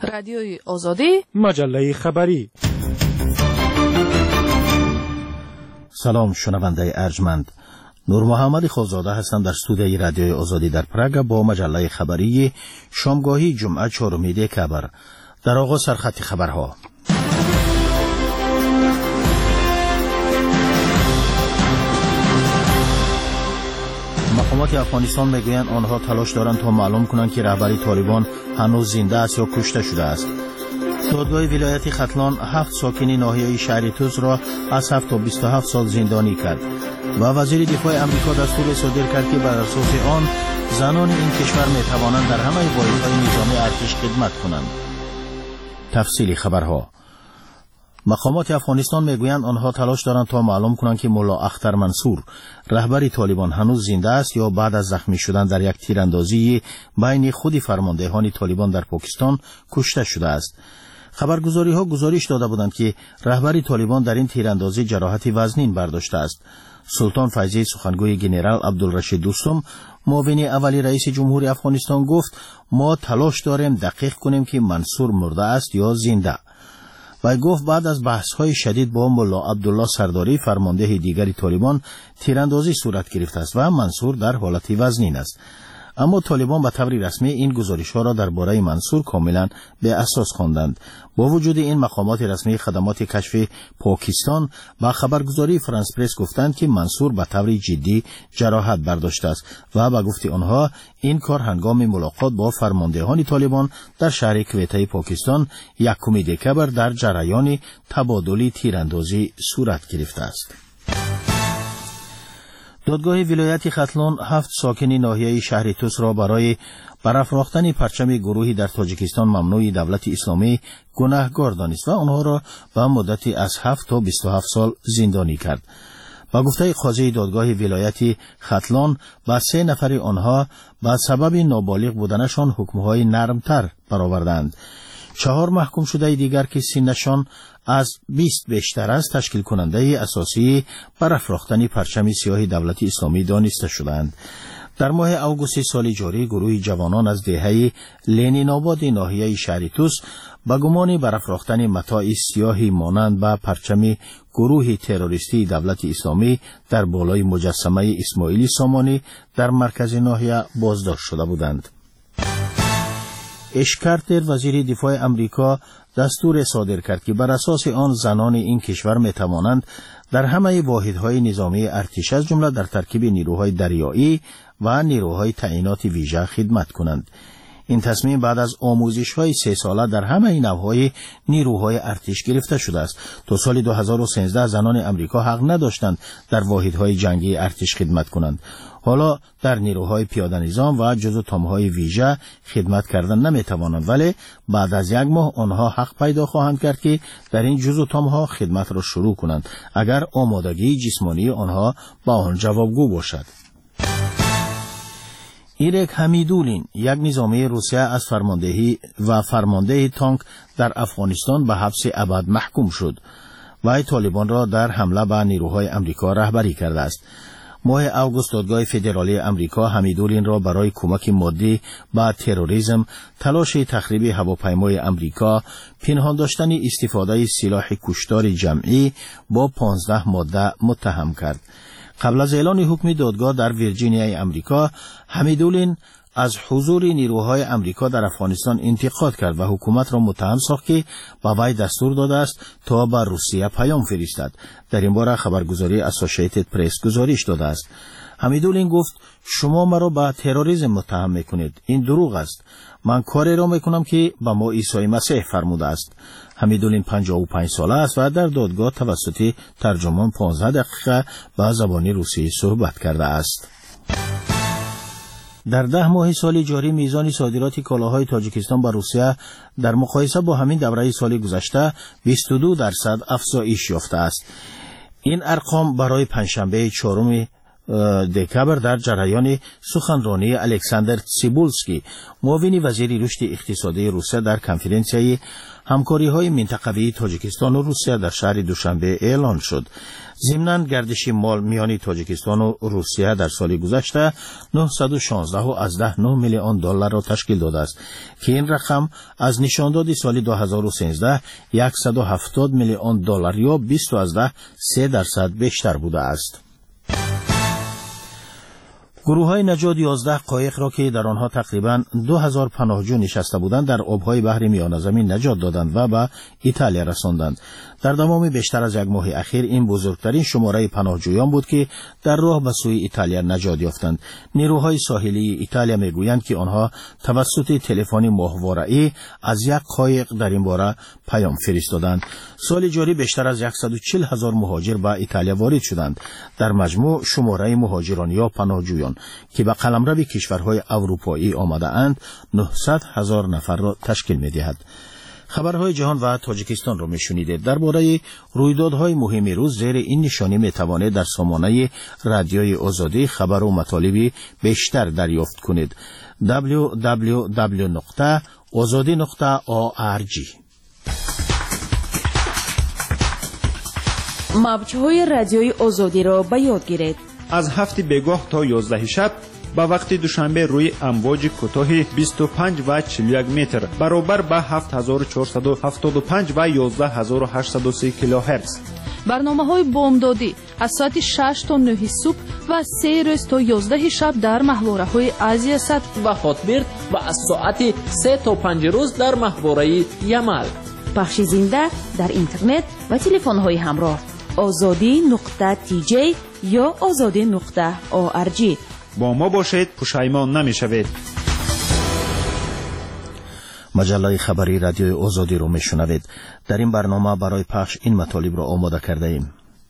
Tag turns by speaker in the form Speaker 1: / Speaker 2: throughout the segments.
Speaker 1: رادیوی آزادی،
Speaker 2: مجله خبری.
Speaker 3: سلام شنونده ارجمند، نور محمد خوزاده هستم در استودیوی رادیوی آزادی در پراگ با مجله خبری شامگاهی جمعه 4 دکبر. در آغاز سرخط خبرها. مقامات افغانستان میگویند آنها تلاش دارند تا معلوم کنند که رهبر طالبان هنوز زنده است یا کشته شده است. دادگاه ولایت ختلان 7 ساکن ناحیه شهر توس را از 7 تا 27 سال زندانی کرد و وزیر دفاع امریکا دستور صادر کرد که بر اساس آن زنان این کشور می توانند در همه واحدهای نظامی ارتش خدمت کنند. تفصیل خبرها. مقامات افغانستان میگویند آنها تلاش دارند تا معلوم کنند که ملا اختر منصور رهبر طالبان هنوز زنده است یا بعد از زخمی شدن در یک تیراندازی بین خود فرماندهان طالبان در پاکستان کشته شده است. خبرگزاری‌ها گزارش داده بودند که رهبر طالبان در این تیراندازی جراحت وزنین برداشته است. سلطان فیضی سخنگوی جنرال عبدالرشید دوستم معاون اولی رئیس جمهوری افغانستان گفت ما تلاش داریم دقیق کنیم که منصور مرده است یا زنده. و گفت بعد از بحث‌های شدید با ملا عبدالله سرداری فرمانده دیگری طالبان تیراندازی صورت گرفته است و منصور در حالت وزنین است. اما طالبان به طور رسمی این گزارش‌ها را درباره منصور کاملا به اساس خواندند. با وجود این مقامات رسمی خدمات کشف پاکستان با خبرگزاری فرانس پرس گفتند که منصور به طور جدی جراحت برداشته است و به گفته آنها این کار هنگام ملاقات با فرماندهان طالبان در شهر کویته پاکستان 1 دکبر در جریان تبادل تیراندازی صورت گرفته است. دادگاه ولایت ختلان 7 ساکن ناحیه شهر توس را برای برافراختن پرچم گروهی در تاجیکستان ممنوع دولت اسلامی گناهکار دانست و آنها را به مدتی از 7 تا 27 سال زندانی کرد. با گفته قاضی دادگاه ولایت ختلان با 3 نفر آنها به سبب نابالغ بودنشان حکم‌های نرمتر برآوردند. 4 محکوم شده دیگر که سنشان از 20 بیشتر است تشکیل کننده اساسی برافراختن پرچم سیاه دولت اسلامی دانسته شدند. در ماه اوگوست سال جاری گروه جوانان از دهه لنین آباد ناحیه شهر توس با گمان برافراختن متاع سیاهی مانند به پرچم گروه تروریستی دولت اسلامی در بالای مجسمه اسماعیل سامانی در مرکز ناحیه بازداشت شده بودند. اش کارتر وزیر دفاع امریکا دستور صادر کرد که بر اساس آن زنان این کشور می توانند در همه واحدهای نظامی ارتش از جمله در ترکیب نیروهای دریایی و نیروهای تعیینات ویژه خدمت کنند. این تصمیم بعد از آموزش‌های 3 ساله در همه نوع‌های نیروهای ارتش گرفته شده است. تا سال 2013 زنان امریکا حق نداشتند در واحدهای جنگی ارتش خدمت کنند. حالا در نیروهای پیاده نظام و جزو تام‌های ویژه خدمت کردن نمی‌توانند، ولی بعد از 1 ماه آنها حق پیدا خواهند کرد که در این جزو تام‌ها خدمت را شروع کنند اگر آمادگی جسمانی آنها با آن جوابگو باشد. ایرک حمیدولین یک نظامی روسیه از فرماندهی و فرمانده تانک در افغانستان به حبس ابد محکوم شد و طالبان را در حمله به نیروهای امریکا رهبری کرده است. ماه اوگوست دادگاه فدرالی امریکا حمیدولین را برای کمک مادی به تروریسم، تلاش تخریب هواپیمای امریکا، پنهان داشتن استفاده سلاح کشتار جمعی با 15 ماده متهم کرد. قبل از اعلان حکم دادگاه در ویرجینیای امریکا، حمیدولین از حضور نیروهای امریکا در افغانستان انتقاد کرد و حکومت را متهم ساخت که به وی دستور داده است تا به روسیه پیام فرستد. در این باره خبرگزاری اسوسییتد پرس گزارش داده است. حمیدولین گفت شما مرا به تروریسم متهم میکنید. این دروغ است. من کاری را میکنم که به ما عیسی مسیح فرموده است. حمیدولین 55 ساله است و در دادگاه توسط ترجمان 15 دقیقه به زبان روسی صحبت کرده است. در 10 ماه سال جاری میزان صادرات کالاهای تاجیکستان به روسیه در مقایسه با همین دوره سال گذشته 22% افزایش یافته است. این ارقام برای پنجشنبه 4 دکبر در جریان سخنرانی الکساندر تسیبولسکی معاون وزیر رشد اقتصادی روسیه در کنفرانسیای همکاری‌های منطقه‌ای تاجیکستان و روسیه در شهر دوشنبه اعلان شد. ضمناً گردش مال میان تاجیکستان و روسیه در سال گذشته 916.9 میلیون دلار را تشکیل داده است که این رقم از نشانداد سال 2013 170 میلیون دلار یا 20.3% بیشتر بوده است. گروه‌های نجات 11 قایق را که در آنها تقریباً 2000 پناهجو نشسته بودند در آب‌های بحر میانه زمین نجات دادند و به ایتالیا رساندند. در تمام بیشتر از یک ماه اخیر این بزرگترین شماره پناهجویان بود که در راه به سوی ایتالیا نجات یافتند. نیروهای ساحلی ایتالیا میگویند که آنها توسط تلفن ماهواره‌ای از یک قایق در این باره پیام فرستادند. سال جاری بیشتر از 140,000 مهاجر به ایتالیا وارد شدند. در مجموع شماره مهاجران یا پناهجویان که به قلمرو کشورهای اروپایی آمده اند 900,000 نفر را تشکیل می‌دهد. خبرهای جهان و تاجیکستان را میشنیدید. درباره رویدادهای مهم روز زیر این نشانی میتوانید در سامانه رادیوی آزادی خبر و مطالب بیشتر دریافت کنید. www.azadi.org.
Speaker 1: موج‌های رادیوی آزادی را به یاد گیرید.
Speaker 2: از 7 بگاه تا 11 شب با وقت دوشنبه روی امواج کوتاه 25 و 41 متر برابر با 7475 و 11803 کیلوهرتز.
Speaker 4: برنامه‌های بامدادی از ساعت 6 تا 9 صبح و 3 روز تا 11 شب در محوره‌های آسیا سد
Speaker 5: و خاطبرد و از ساعت 3 تا 5 روز در محوره یمل.
Speaker 1: پخش زنده در اینترنت و تلفن‌های همراه azadi.tj یا azadi.org.
Speaker 2: با ما باشید، پشیمان نمی‌شوید.
Speaker 3: مجله خبری رادیوی آزادی رو میشنوید. در این برنامه برای پخش این مطالب را آماده کرده ایم.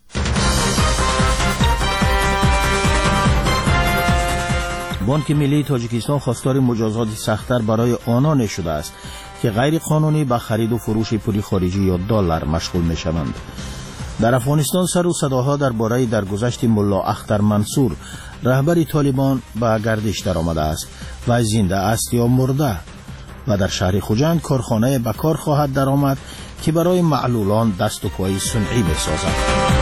Speaker 3: بانک ملی تاجیکستان خواستار مجازات سخت‌تر برای آنان شده است که غیر قانونی به خرید و فروش پول خارجی یا دلار مشغول می‌شوند. در افغانستان سر و صداها درباره درگذشت ملا اختر منصور رهبر طالبان به گردش درآمده است و زنده است یا مرده و در شهر خوجند کارخانه به کار خواهد درآمد که برای معلولان دست و پای صنعی بسازد.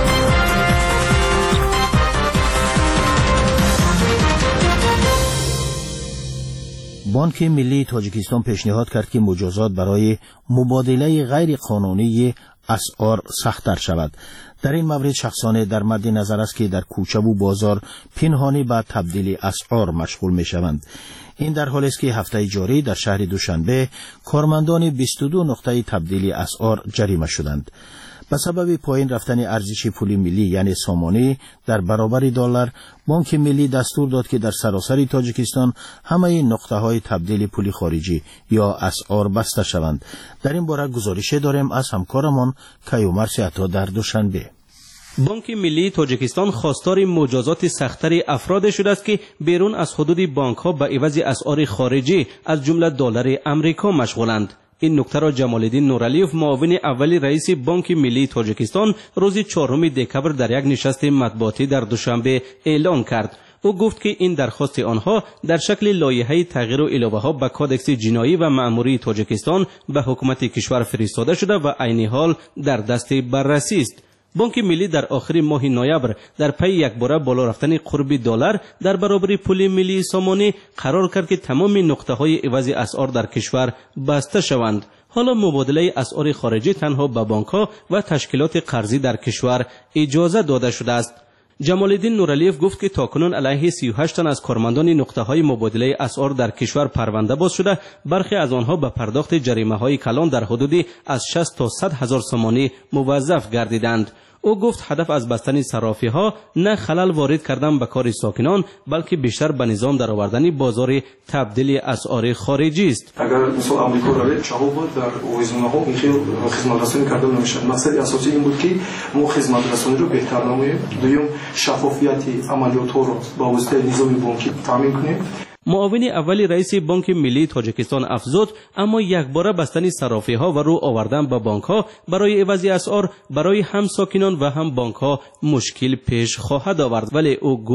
Speaker 3: بانک ملی تاجیکستان پیشنهاد کرد که مجازات برای مبادله غیر قانونی اسعار سخت‌تر شود. در این مورد شخصانه در مد نظر است که در کوچه و بازار پنهانی به تبدیل اسعار مشغول می‌شوند. این در حالی است که هفته جاری در شهر دوشنبه کارمندان 22 نقطه تبدیل اسعار جریمه شدند. به سبب پایین رفتن ارزش پول ملی یعنی سامانه در برابر دلار، بانک ملی دستور داد که در سراسر تاجیکستان همه نقطه‌های تبدیل پول خارجی یا اسعار بسته شوند. در این باره گزارش داریم از همکارمان کیومر سیاتا در دوشنبه.
Speaker 6: بانک ملی تاجیکستان خواستار مجازات سخت‌تر افراد شده است که بیرون از حدود بانک‌ها به عوض اسعار خارجی از جمله دلار آمریکا مشغولند. این نکته را جمالالدین نورعلیوف معاون اول رئیس بانک ملی تاجیکستان روز 4 دکبر در یک نشست مطبوعاتی در دوشنبه اعلان کرد. او گفت که این درخواست آنها در شکل لایحه تغییر و علاوه‌ها به کادکس جنایی و مأموری تاجیکستان به حکومت کشور فرستاده شده و عین حال در دست بررسی است. بانک ملی در آخر ماه نوامبر در پی یک باره بالا رفتن قرب دلار در برابر پول ملی سامانه قرار کرد که تمام نقطه‌های عوض اسعار در کشور بسته شوند. حالا مبادله اسعار خارجی تنها به بانک‌ها و تشکیلات قرضی در کشور اجازه داده شده است. جمالالدین نورعلیوف گفت که تاکنون علیه 38 تن از کارمندان نقطه‌های مبادله اسعار در کشور پرونده باز شده، برخی از آنها به پرداخت جریمه‌های کلان در حدود از 60 تا 100 هزار سامانه موظف گردیدند. او گفت هدف از بستن صرافی‌ها نه خلل وارد کردن به کار ساکنان بلکه بیشتر به نظام درآوردن بازار تبدیل اسعار خارجی است.
Speaker 7: اگر مثلا آمریکا را چاهو بود در اوزون‌ها میخواد خدمت رسانی کردن نمیشه. مقصد اساسی این بود که ما خدمت رسانی رو بهتر نماییم. دوم شفافیت عملیات رو با واسطه نظام بانکی تامین کنیم.
Speaker 6: معاون اول رئیس بانک ملی تاجیکستان افزود اما یک باره بستن صرافی‌ها و رو آوردن به بانک‌ها برای عوض اسعار برای هم ساکنان و هم بانک‌ها مشکل پیش خواهد آورد. ولی او گفت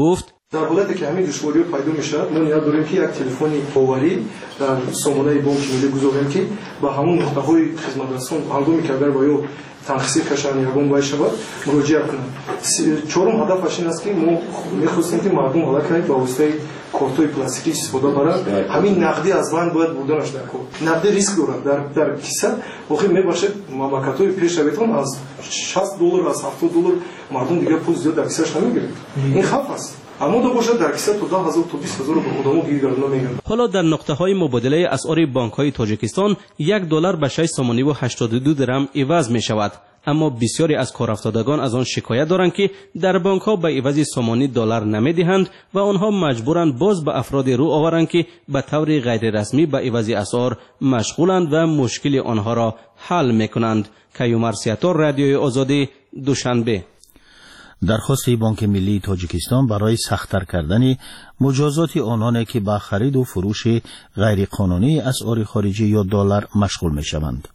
Speaker 7: در حالتی که همین دشواری‌ها پیدا میشه ما نیاز داریم که یک تلفن باوری در سامانه بانک ملی گذاریم که با همون نقطه‌های خدمترسان هنگامی که اگر باید تنخیص کشان یگان باید شود مراجعه کنند. چهارم هدفش این است که ما می‌خواستیم که مردم حالا که با واسطه کارت‌های پلاستیکی استفاده برند همین نقدی از بانک باید بردنش در کار. نقدی ریسک دارد در کیسه واقعا میباشه مملکت‌های پیشرویتون از $60 از $70 مردم دیگه پول زیاد در کیسه‌اش نمیگیرند. این خوف است. اما دو باشد در کیسه تا 10,000 تا 20,000 به خودمون گیرگردنا میگن.
Speaker 6: حالا در نقطه‌های مبادله اسعار بانک‌های تاجیکستان $1 به 6 سومانی و 82 درم عوض می‌شود. اما بسیاری از کارافتادگان از آن شکایت دارند که در بانک‌ها به عوض سومانی دلار نمی‌دهند و آنها مجبورند باز به افراد رو آورند که به طور غیر رسمی به عوض اسعار مشغولند و مشکل آنها را حل می‌کنند. کیومر سیاتور، رادیوی آزادی، دوشنبه.
Speaker 3: درخواست بانک ملی تاجیکستان برای سخت‌تر کردن مجازات آنانی که به خرید و فروش غیرقانونی اسعار خارجی یا دلار مشغول می‌شوند.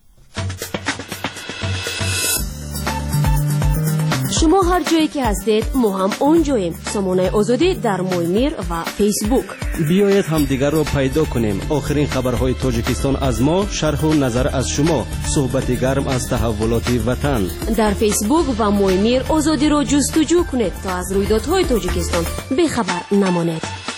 Speaker 8: شما هر جایی که هستید ما هم اونجاییم. سامانه آزادی در مویمیر و فیسبوک.
Speaker 6: بیایید هم دیگر را پیدا کنیم. آخرین خبرهای تاجیکستان از ما، شرح و نظر از شما، صحبت گرم از تحولات وطن.
Speaker 8: در فیسبوک و مویمیر آزادی را جستجو کنید تا از رویدادهای تاجیکستان بخبر نمانید.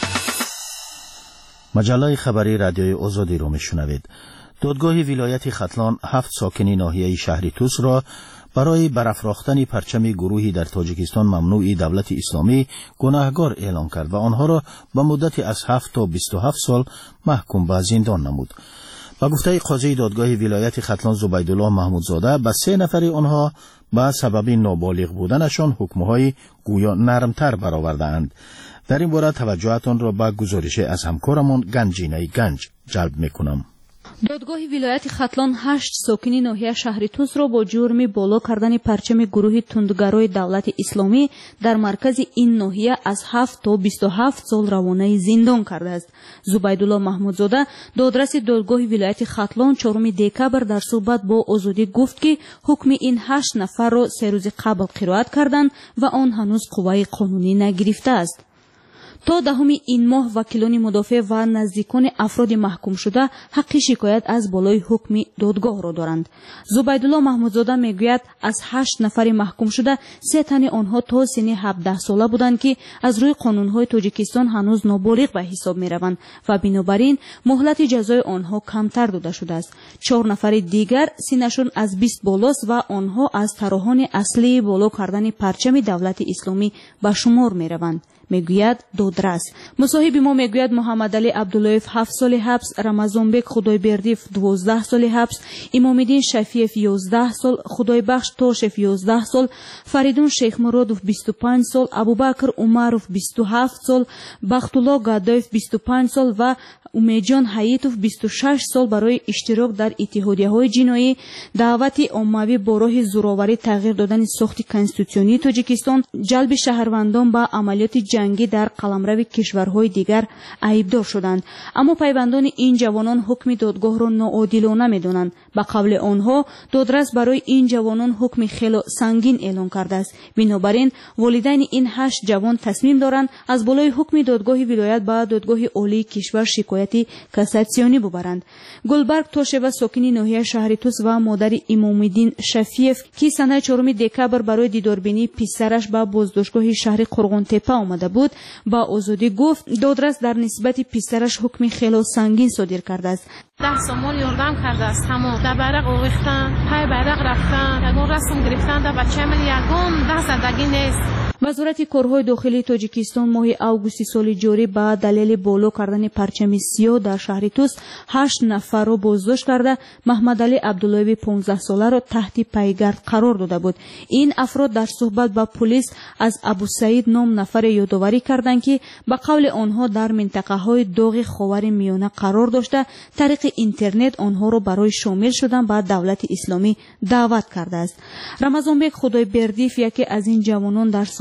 Speaker 3: مجله خبری رادیوی آزادی را میشنوید. دادگاه ولایت ختلان 7 ساکن ناحیه شهر توس را برای برافراختن پرچم گروهی در تاجیکستان ممنوع دولت اسلامی گناهکار اعلام کرد و آنها را به مدت از 7 تا 27 سال محکوم به زندان نمود. با گفته قاضی دادگاه ولایت ختلان زبیدالله محمودزاده به 3 نفر آنها به سبب نابالغ بودنشان حکم‌های گویا نرمتر برآورده‌اند. در این باره توجهتان را به گزارش از همکارمان گنجینه گنج جلب می‌کنم.
Speaker 4: دادگاه ولایت ختلان 8 ساکنی ناحیه شهر توس را با جرم بالا کردن پرچم گروه تندگرای دولت اسلامی در مرکز این ناحیه از 7 تا 27 سال روانه زندان کرده است. زبیدالله محمودزاده دادرس دادگاه ولایت ختلان 4 دکبر در صحبت با آزادی گفت که حکم این 8 نفر را 3 روز قبل قرائت کردند و آن هنوز قوه قانونی نگرفته است. تا 10 این ماه وکیلان مدافع و نزدیکان افراد محکوم شده حق شکایت از بالای حکم دادگاه را دارند. زبیدالله محمودزاده میگوید از 8 نفر محکوم شده 3 تن آنها تا سن 17 ساله بودند که از روی قانون‌های تاجیکستان هنوز نابالغ به حساب می‌روند و بنابراین مهلت جزای آنها کمتر داده شده است. 4 نفر دیگر سنشون از 20 بالاست و آنها از طراحان اصلی بالا کردن پرچم دولت اسلامی به شمار می‌روند. میگوید دادرس. مصاحب ما میگوید محمد علی عبداللهیف 7 سال حبس، رمضانبک خدایبردیف 12 سال حبس، امام‌الدین شفیف 11 سال، خدایبخش تاشف 11 سال، فریدون شیخ مرادوف 25 سال، ابوبکر عمروف 27 سال، بختالله گدایف 25 سال و امیدجان حییتوف 26 سال برای اشتراک در اتحادیه‌های جنایی، دعوت عمومی با راه زورآوری تغییر دادن ساخت کنستیتوسیونی تاجیکستان، جلب شهروندان به عملیات جنگی در قلمرو کشورهای دیگر عیبدار شدند. اما پیوندان این جوانان حکم دادگاه را ناعادلانه می‌دانند. به قول آنها دادرس برای این جوانان حکم خیلی سنگین اعلام کرده است. بنابراین والدین این 8 جوان تصمیم دارند از بالای حکم دادگاه ولایت به دادگاه عالی کشور شکایت کاساسیونی ببرند. گلبرگ توشوا ساکن ناحیه شهر توس و مادر امام‌الدین شفیف که سنه 4 دکبر برای دیداربینی پسرش به بازداشتگاه شهر قرغن‌تپه آمده بود با آزادی گفت دادرس در نسبت پسرش حکم خیلی سنگین صادر کرده است.
Speaker 9: 10 سال یاردم کرده است. تمام در برق آویختن، پای برق رفتن، یگان رسم گرفتن در بچه من یگان ده زندگی نیست.
Speaker 4: وزارت کارهای داخلی تاجیکستان ماه آگوست سال جاری با دلیل بالا کردن پرچم سیاه در شهر توس 8 نفر را بازداشت کرده محمد علی عبداللهی 15 ساله را تحت پیگرد قرار داده بود. این افراد در صحبت با پلیس از ابو سعید نام نفر یادآوری کردند که به قول آنها در منطقه های داغ خاور میانه قرار داشته طریق اینترنت آنها را برای شامل شدن به دولت اسلامی دعوت کرده است. رمضانبک خدایبردیف یکی از این جوانان در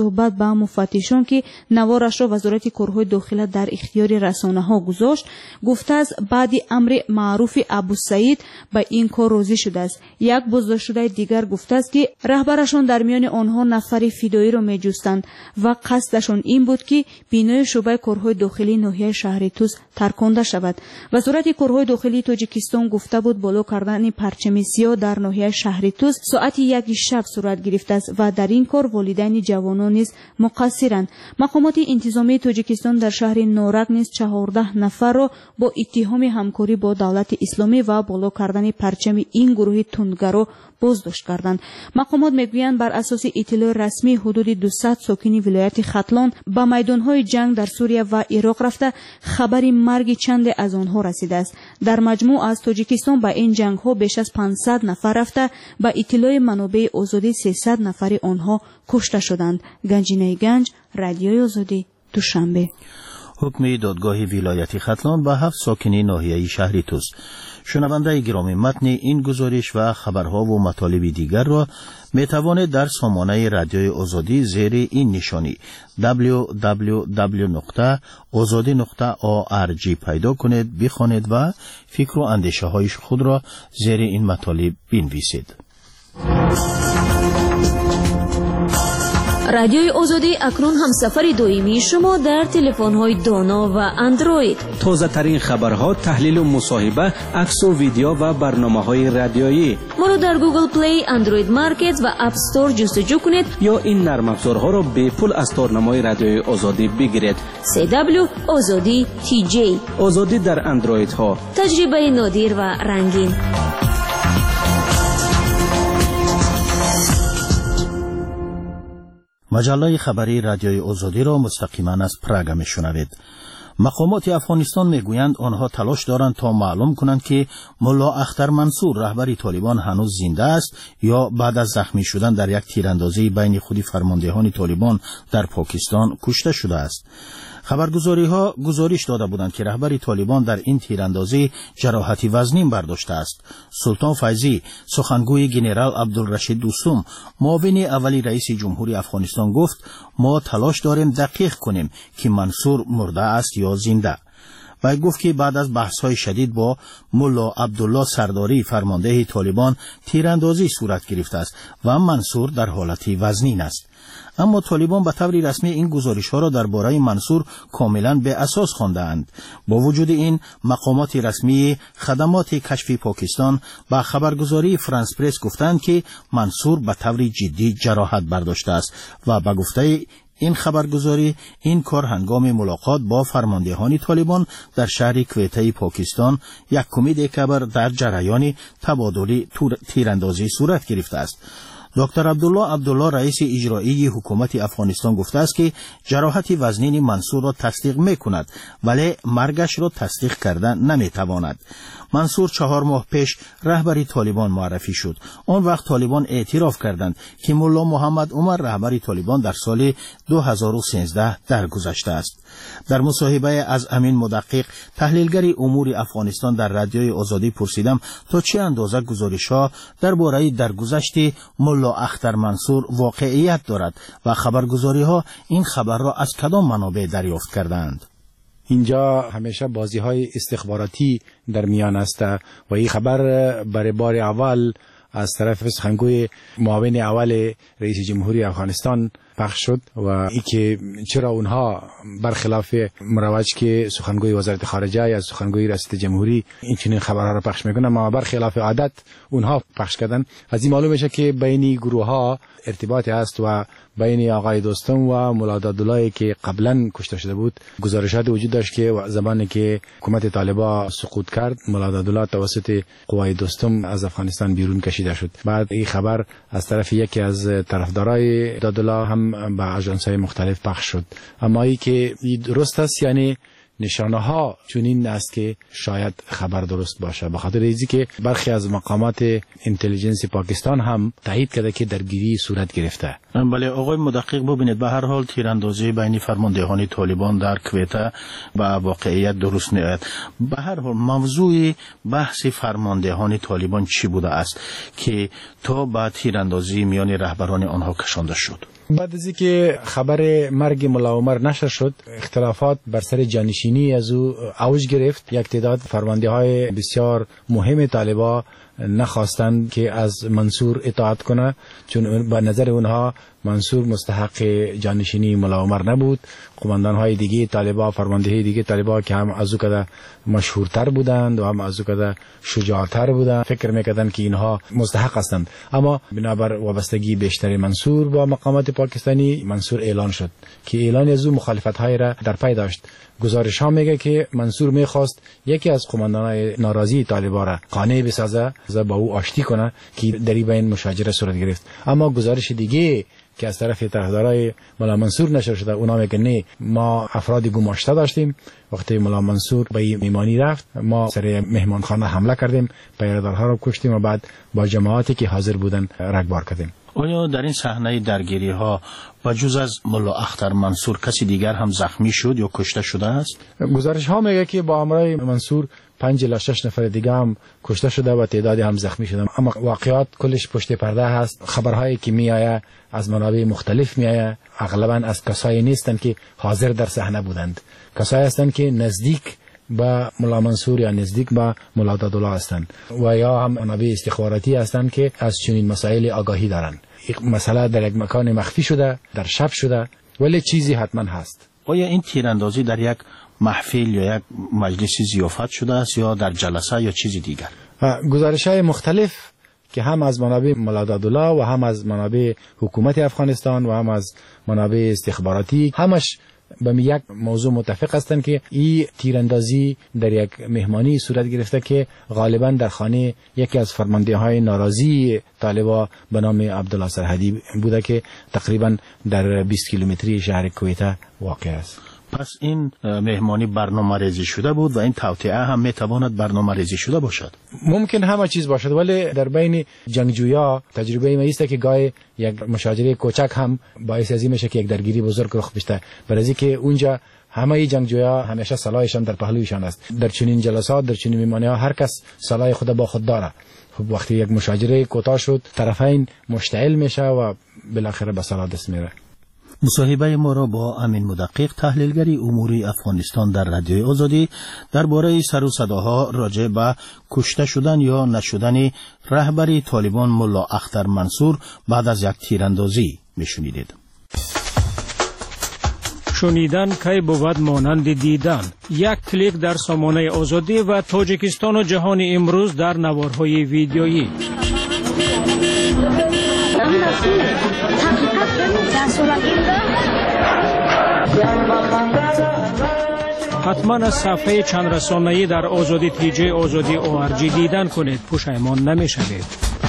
Speaker 4: صحبت با مفتشان که نوارش را وزارت کارهای داخله در اختیار رسانه‌ها گذاشت گفته است بعد امر معروف ابوسعید به این کار راضی شده است. یک بازداشتشده دیگر گفته است که رهبرشان در میان آنها نفر فدایی را می‌جستند و قصدشان این بود که بینای شعبه کارهای داخلی ناحیه شهر توس ترکانده شود. وزارت کارهای داخلی تاجیکستان گفته بود بالا کردن پرچم سیاه در ناحیه شهر توس ساعت 1 شب صورت گرفته است و در این کار والدین جوانان نیز مقصرند. مقامات انتظامی تاجیکستان در شهر نورک نیز 14 نفر را با اتهام همکاری با دولت اسلامی و بالا کردن پرچم این گروه تندگرا بازداشت کردند. مقامات میگویند بر اساس اطلاع رسمی حدود 200 ساکنی ولایت ختلان به میدانهای جنگ در سوریه و عراق رفته خبری مرگ چند از آنها رسیده است. در مجموع از تاجیکستان به این جنگ ها بیش از 500 نفر رفته به اطلاع منابع آزادی 300 نفر آنها کشته شدند. گنجینه گنج، رادیوی آزادی، دوشنبه.
Speaker 3: حکم دادگاه ولایت ختلان به 7 ساکنی ناحیه شهر توس. شنونده گرامی، متن این گزارش و خبرها و مطالب دیگر را می توانید در سامانه رادیوی آزادی زیر این نشانی www.azadi.org پیدا کنید، بخوانید و فکر و اندیشه های خود را زیر این مطالب بنویسید.
Speaker 8: رادیوی آزادی اکنون هم سفر دائمی شما در تلفن‌های دانا و اندروید.
Speaker 6: تازه ترین خبرها، تحلیل و مصاحبه، عکس و ویدیو و برنامه‌های رادیویی.
Speaker 8: ما رو در گوگل پلی، اندروید مارکت و اپ استور جستجو کنید
Speaker 6: یا این نرم افزارها را به پول از تارنمای رادیوی آزادی بگیرید.
Speaker 8: CW آزادی TJ.
Speaker 6: آزادی در اندروید ها.
Speaker 8: تجربه نادر و رنگین.
Speaker 3: مجله خبری رادیوی آزادی را مستقیما از پراگ میشنوید. مقامات افغانستان میگویند آنها تلاش دارند تا معلوم کنند که ملا اختر منصور رهبر طالبان هنوز زنده است یا بعد از زخمی شدن در یک تیراندازی بین خود فرماندهان طالبان در پاکستان کشته شده است. خبرگزاری ها گزارش داده بودند که رهبر طالبان در این تیراندازی جراحت وزنین برداشته است. سلطان فیضی، سخنگوی جنرال عبدالرشید دوستم، معاون اولی رئیس جمهوری افغانستان گفت ما تلاش داریم دقیق کنیم که منصور مرده است یا زنده. و گفت که بعد از بحث‌های شدید با ملا عبدالله سرداری فرمانده طالبان تیراندازی صورت گرفته است و منصور در حالت وزنین است. اما طالبان به طور رسمی این گزارش‌ها را درباره منصور کاملا به اساس خواندند. با وجود این مقامات رسمی خدمات کشفی پاکستان با خبرگزاری فرانس پرس گفتند که منصور به طور جدی جراحت برداشته است و به گفته این خبرگزاری این کار هنگام ملاقات با فرماندهان طالبان در شهر کویته پاکستان 1 دکبر در جریان تبادل تیراندازی صورت گرفته است. دکتر عبدالله رئیس اجرایی حکومت افغانستان گفته است که جراحت وزنین منصور را تصدیق میکند ولی مرگش را تصدیق کردن نمیتواند. منصور 4 ماه پیش رهبر طالبان معرفی شد. آن وقت طالبان اعتراف کردند که ملا محمد عمر رهبر طالبان در سال 2013 درگذشته است. در مصاحبه از امین مدقق تحلیلگر امور افغانستان در رادیوی آزادی پرسیدم تا چه اندازه گزارش‌ها درباره درگذشت ملا اختر منصور واقعیت دارد و خبرگزاری‌ها این خبر را از کدام منابع دریافت کردند.
Speaker 10: اینجا همیشه بازی‌های استخباراتی در میان است و این خبر برای بار اول از طرف سخنگوی معاون اول رئیس جمهوری افغانستان پخش شد و ای که چرا اونها برخلاف مروج که سخنگوی وزارت خارجه یا سخنگوی رئیس جمهوری این چنین خبرها را پخش میکنن اما برخلاف عادت اونها پخش کردن. از این معلوم میشه که بین گروه ها ارتباطی است و بین آقای دوستم و ملا عبدالله که قبلا کشته شده بود گزارشات وجود داشت که زمانی که حکومت طالبان سقوط کرد ملا عبدالله توسط قوای دوستم از افغانستان بیرون کشیده شد. بعد این خبر از طرف یکی از طرفدارای عبدالله هم به آژانس‌های مختلف پخش شد. اما ای که درست است یعنی نشانه ها چنین است که شاید خبر درست باشه به خاطر اینکه که برخی از مقامات اینتلیجنس پاکستان هم تایید کرده که درگیری صورت گرفته.
Speaker 3: بله آقای مدقق ببینید به هر حال تیراندازی بین فرماندهان طالبان در کویته با واقعیت درست نیست. به هر حال موضوع بحث فرماندهان طالبان چی بوده است که تا به تیراندازی میان رهبران آنها کشانده شد؟
Speaker 10: بعد از اینکه خبر مرگ ملا عمر نشر شد، اختلافات بر سر جانشینی از او اوج گرفت. یک تعداد فرمانده‌های بسیار مهم طالبان نخواستند که از منصور اطاعت کنه، چون به نظر اونها منصور مستحق جانشینی ملا عمر نبود. قماندان‌های دیگه طالبان، فرماندهی دیگه طالبان که هم از او کده مشهورتر بودند و هم از او کده شجاعتر بودند، فکر میکردند که اینها مستحق هستند. اما بنابر وابستگی بیشتر منصور با مقامات پاکستانی، منصور اعلان شد که اعلان از او مخالفت‌های را در پی داشت. گزارش ها میگه که منصور میخواست یکی از قماندانای ناراضی طالبان را قانع بسازه با او آشتی کنه که در این مشاجره صورت گرفت. اما گزارش دیگه که از طرف طرفدارای مولا منصور نشر شده، اونا میگن نه، ما افراد گماشته داشتیم، وقتی مولا منصور به این میمانی رفت ما سر مهمانخانه حمله کردیم، پیرهدارها رو کشتیم و بعد با جماعتی که حاضر بودن رگبار کردیم.
Speaker 3: آیا در این صحنه درگیری ها بجز از ملا اختر منصور کسی دیگر هم زخمی شد یا کشته شده است؟
Speaker 10: گزارش ها میگه که با همراه منصور 5 الی 6 نفر دیگه هم کشته شده و تعدادی هم زخمی شدن. اما واقعیات کلش پشت پرده هست. خبرهایی که میآید از منابع مختلف میآید، اغلبا از کسایی نیستند که حاضر در صحنه بودند، کسایی هستند که نزدیک با مولا منصور یا نزدیک با مولا دادالله هستند و یا هم منابع استخباراتی هستند که از چنین مسائل آگاهی دارند. این مسئله در یک مکان مخفی شده، در شب شده، ولی چیزی حتما هست.
Speaker 3: آیا این تیراندازی در یک محفل یا یک مجلس ضیافت شده است یا در جلسه یا چیزی دیگر؟
Speaker 10: گزارش‌های مختلف که هم از منابع مولا دادالله و هم از منابع حکومت افغانستان و هم از منابع استخباراتی همش به یک موضوع متفق هستند که این تیراندازی در یک مهمانی صورت گرفته که غالبا در خانه یکی از فرمانده‌های ناراضی طالبان به نام عبدالله سرحدی بوده که تقریبا در 20 کیلومتری شهر کویته واقع است.
Speaker 3: پس این مهمانی برنامه ریزی شده بود و این توطئه هم میتواند برنامه ریزی شده باشد؟
Speaker 10: ممکن همه چیز باشد، ولی در بین جنگجویا تجربه این است که گاهی یک مشاجره کوچک هم باعث از این میشه که یک درگیری بزرگ رخ بده، برای که اونجا همه جنگجویا همیشه سلاحشان در پهلویشان است. در چنین جلسات، در چنین مهمانی‌ها هر کس سلاح خود با خود داره. خب وقتی یک مشاجره کوتاه شد، طرفین مشتعل میشه و بالاخره به سلاح دست میره.
Speaker 3: مصاحبه ما را با امین مدقق، تحلیلگری اموری افغانستان در رادیوی آزادی، درباره سر و صداها راجع به کشته شدن یا نشدن رهبری طالبان ملا اختر منصور بعد از یک تیراندازی میشنیدید.
Speaker 11: شنیدن کی بود مانند دیدن. یک کلیک در سامانه آزادی و تاجیکستان و جهان امروز در نوارهای ویدیویی. حتما از صفحه چند رسانه‌ای در آزادی TJ آزادی ORG دیدن کنید، پشیمان نمی‌شوید.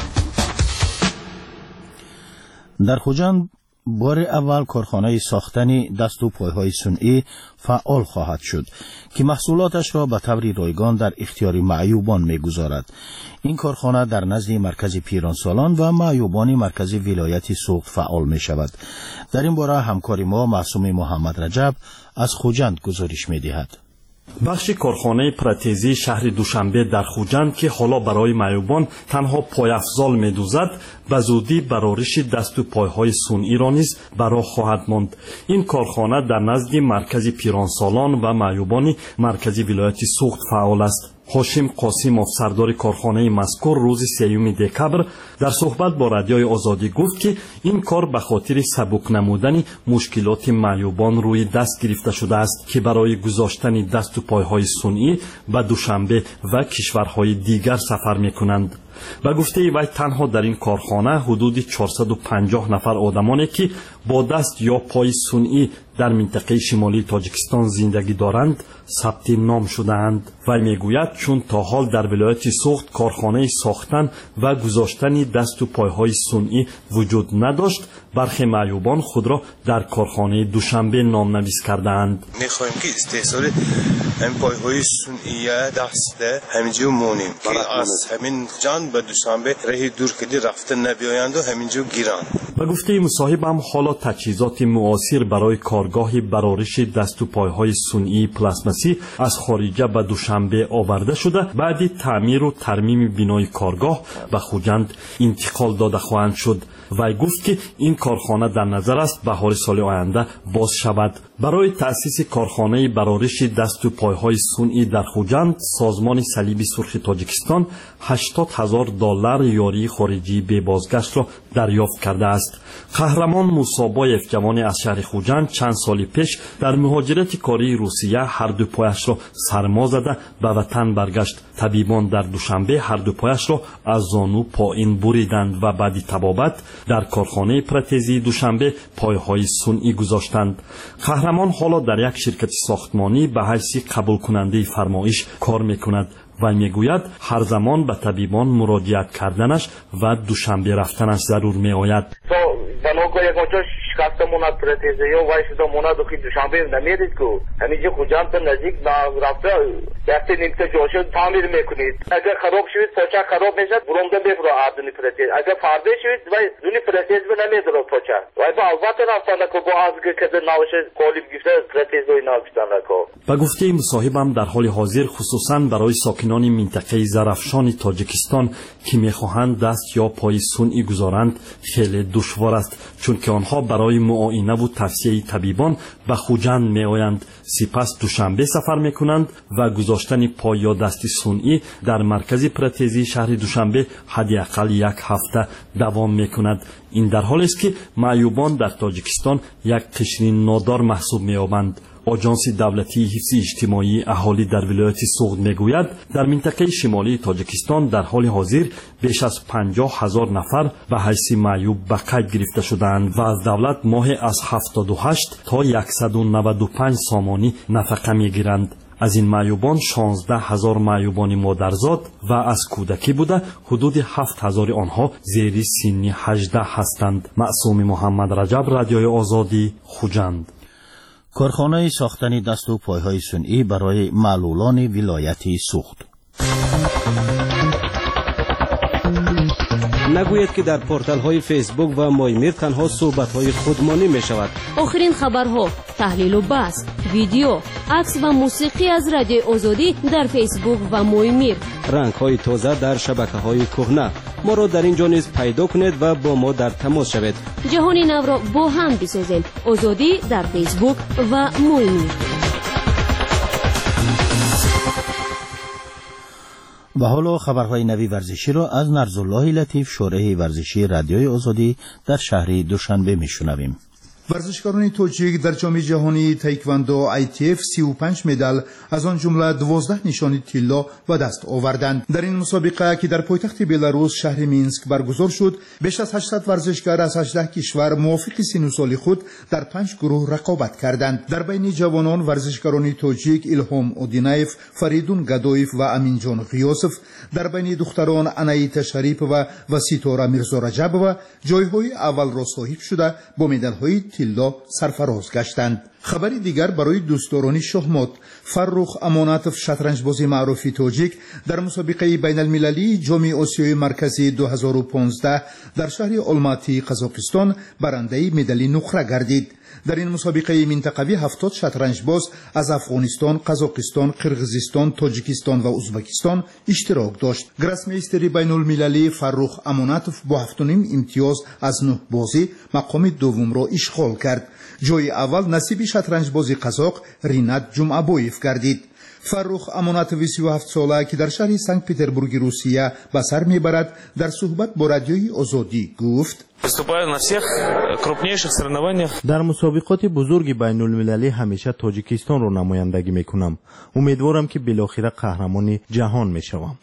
Speaker 3: در خوجند بار اول کارخانه ساختن دست و پایهای صنعی فعال خواهد شد که محصولاتش را به طور رایگان در اختیار معیوبان می‌گذارد. این کارخانه در نزد مرکز پیرانسالان و معیوبان مرکز ولایت سوخت فعال می شود. در این باره همکار ما معصوم محمد رجب از خوجند گزارش می دهد.
Speaker 12: بخش کارخانه پرتیزی شهر دوشنبه در خوجند که حالا برای معیوبان تنها پایافزال می‌دوزد، به زودی برآورش دست و پایهای صنعی را نیز برا خواهد ماند. این کارخانه در نزد مرکز پیرانسالان و معیوبان مرکز ولایت سوخت فعال است. هاشم قاسمов سردار کارخانه مذکور روز 3 دکبر در صحبت با رادیوی آزادی گفت که این کار به خاطر سبک نمودن مشکلات معیوبان روی دست گرفته شده است که برای گذاشتن دست و پایهای صنعی به دوشنبه و کشورهای دیگر سفر می‌کنند. به گفته وی تنها در این کارخانه حدود 450 نفر آدمانی که با دست یا پای صنعی در منطقه شمالی تاجیکستان زندگی دارند ثبت نام شده‌اند. وی میگوید چون تا حال در ولایت سوخت کارخانه ساختن و گذاشتن دست و پایهای صنعی وجود نداشت، برخی معیوبان خود را در کارخانه دوشنبه نامنویس کردند.
Speaker 13: می‌خوایم که استحصال این پایهای صنعی دست همینجا مونیم که از همین جان به دوشنبه راه دور کردی رفتن نبیایند و همینجا گیرند.
Speaker 12: به گفته مصاحب هم حالا تجهیزات معاصر برای کارگاه برآورش دست و پایهای صنعی پلاستماسی از خارجه به دوشنبه آورده شده بعد تعمیر و ترمیم بنای کارگاه به خوجند انتقال داده خواهند شد. وی گفت که این کارخانه در نظر است بهار سال آینده باز شود. برای تأسیس کارخانه برآورش دست و پایهای صنعی در خوجند سازمان صلیب سرخ تاجیکستان $80,000 یاری خارجی به بازگشت را دریافت کرده است. قهرمان موسی بایف جوان از شهر خوجند چند سال پیش در مهاجرت کاری روسیه هر دو پایش را سرما زده به وطن برگشت. طبیبان در دوشنبه هر دو پایش را از زانو پایین بریدند و بعد طبابت در کارخانه پرتزی دوشنبه پایهای صنعی گذاشتند. قهرمان حالا در یک شرکت ساختمانی به حیث قبول کننده فرمایش کار میکند و میگوید هر زمان به طبیبان مراجعت کردنش و دوشنبه رفتنش ضرور میآید.
Speaker 14: شکستمون از پرتزی و وایسیده موند و که دوشنبه نمیدید که همینجا خوجند نزدیک رفته وقتی نیمته جوشه تعمیر میکنید. اگر خراب شوید پاچه خراب میشد برونده بفرو آردونی پرتز. اگر فرده شوید و دونی پرتز به نمیدره پاچه و با البته رفتن که با از که نوشه کالیم گفته پرتز و اینا گفتن که
Speaker 12: با گفته مصاحبم در حال حاضر خصوصا برای ساکنان منطقه زرافشان تاجیکستان که میخواهند دست یا پای صنعی گذارند خیلی دشوار است چون که آنها برای معاینه و توصیه طبیبان به خوجند میآیند سپس دوشنبه سفر میکنند و گذاشتن پای یا دست صنعی در مرکز پرتزی شهر دوشنبه حداقل یک هفته دوام میکند. این در حالی است که معیوبان در تاجیکستان یک قشر نادار محسوب مییابند. آژانس دولتی حفظ اجتماعی اهالی در ولایت سوغد میگوید در منطقه شمالی تاجیکستان در حال حاضر بیش از 50,000 نفر به حیث معیوب به قید گرفته شدند و از دولت ماه از 78 تا 195 سامانی نفقه میگیرند. از این معیوبان 16,000 معیوبان مادرزاد و از کودکی بوده حدود 7,000 آنها زیر سن 18 هستند. معصوم محمد رجب، رادیوی آزادی، خوجند.
Speaker 3: کارخانه ساختن دست و پایهای صنعی برای معلولان ولایت سوخت.
Speaker 6: نگوید که در پورتال های فیسبوک و مایمیر تنها صحبت های خودمانی می شود.
Speaker 8: آخرین خبرها، تحلیل و بحث، ویدیو، عکس و موسیقی از رادیوی آزادی در فیسبوک و مایمیر.
Speaker 6: رنگ های تازه در شبکه های کهنه. ما را در اینجا نیز پیدا کنید و با ما در تماس شوید.
Speaker 8: جهانی نو را با هم بسازیم. آزادی در فیسبوک و مایمیر.
Speaker 3: و حالا خبرهای نوی ورزشی را از نرزالله لطیف، شورح ورزشی رادیوی آزادی در شهر دوشنبه میشنویم.
Speaker 15: ورزشکاران توجیک در جام جهانی تایکواندو ITF 35 مدال از آن جمله 12 نشانی طلا و دست آوردند. در این مسابقه که در پایتخت بلاروس شهر مینسک برگزار شد، بیش از 800 ورزشکار از 18 کشور موافق سن و سال خود در 5 گروه رقابت کردند. در بین جوانان ورزشکاران توجیک ایلهام اودینایف، فریدون گادویف و امینجان غیاسف، در بین دختران انایتا شریف و وسیتورا میرزا رجب و جایهای اول را صاحب شده با مدال‌های طلا سرفراز گشتند. خبری دیگر برای دوستداران شахمات، فرخ اماناتов شطرنجباز معروف توجیک در مسابقه بین المللی جام آسیای مرکزی 2015 در شهر آلماتی قزاقستان برنده مدال نقره گردید. در این مسابقه منطقوی 70 شطرنجباز از افغانستان، قزاقستان، قرقیزستان، تاجیکستان و ازبکستان اشتراک داشت. گراسمیستر بین المللی فرخ اماناتov با 7.5 امتیاز از 9 بازی مقام دوم را اشغال کرد. جای اول نصیب شطرنجباز قزاق رینات جمعبویف گردید. فرخ اماناتov 37 ساله که در شهر سنت پتربورگ روسیه به سر میبرد در صحبت با رادیوی آزادی گفت:
Speaker 16: در مسابقات بزرگ بین المللی همیشه تاجیکستان را نمایندگی میکنم. امیدوارم که بالاخره قهرمان جهان میشوم.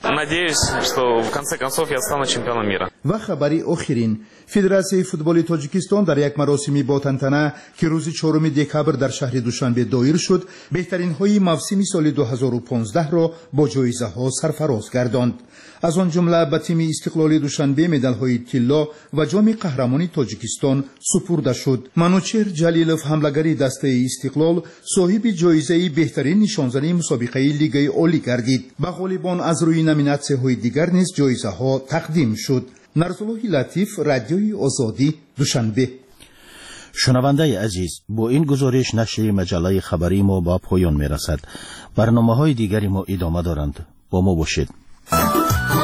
Speaker 15: و خبری آخرین، فدراسیون فوتبال تاجیکستان در یک مراسمی با تنتنه که روز 4 دکبر در شهر دوشنبه دایر شد، بهترین های موسم سال 2015 را با جایزه ها سرفراز گرداند. از آن جمله به تیم استقلال دوشنبه مدال های طلا و جام قهرمانی تاجیکستان سپرده شد. منوچهر جلیلوف حملهگری دسته استقلال صاحب جایزه بهترین نشانزنی مسابقه لیگ عالی گردید. به غالبان از روی نامیناسیون های دیگر نیز جایزه ها تقدیم شد. نرزالله لطیف، رادیوی آزادی، دوشنبه.
Speaker 3: شنونده عزیز، با این گزارش نشر مجله خبری ما با پایان میرسد. برنامه‌های دیگری ما ادامه دارند. با ما باشید.